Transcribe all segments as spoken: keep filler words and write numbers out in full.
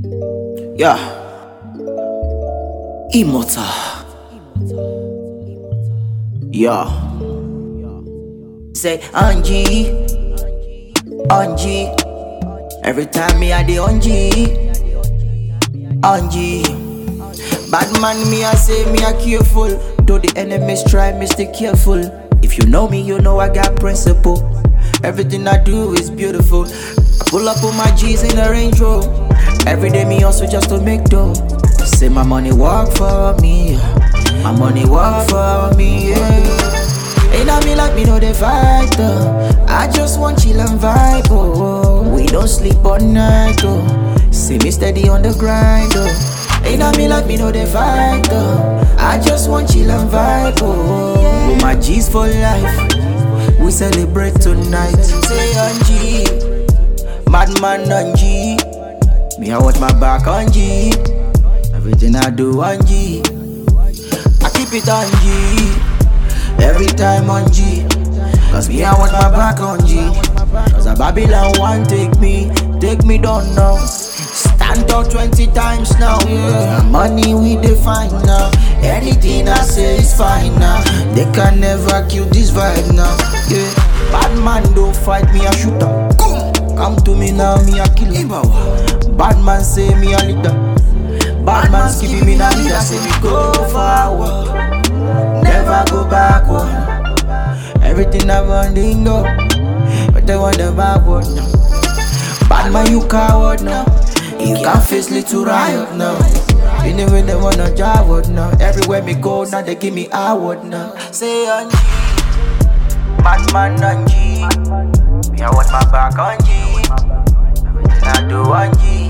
Yeah, Immortal. Yeah. Say Angie, Angie. Every time me I the Angie, Angie. Bad man me I say me I careful. Though the enemies try me stay careful. If you know me you know I got principle. Everything I do is beautiful. I pull up on my G's in a Range Rover. Every day me also just to make dough. Say my money work for me, my money work for me, yeah. Ain't I me like me know they fight, uh. I just want chill and vibe, oh. We don't sleep all night, oh. See me steady on the grind, oh. Ain't I me like me know they fight, uh. I just want chill and vibe, oh. With my G's for life, we celebrate tonight. Say Angie, madman Angie. Me I watch my back on G. Everything I do on G. I keep it on G. Every time on G. Cause me I watch my back on G. Cause a Babylon one take me, take me down now. Stand out twenty times now, yeah. Money we define now. Anything I say is fine now. They can never kill this vibe now, yeah. Bad man don't fight me, I shoot up. Come to me now, me a kill him. Bad man say me a leader. Bad man skipping me now leader. Say me go forward, never go backward. Everything I want they know, but they want the backward now. Bad man you coward now. You can't face little riot now. Anyway they wanna drive now. Everywhere me go now they give me award now. Say Angie, bad man Angie. Me I want my back on G. Everything I do on G.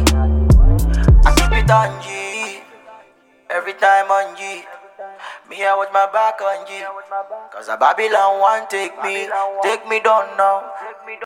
I keep it on G. Every time on G. Me I watch my back on G. Cause a Babylon one take me, take me down now.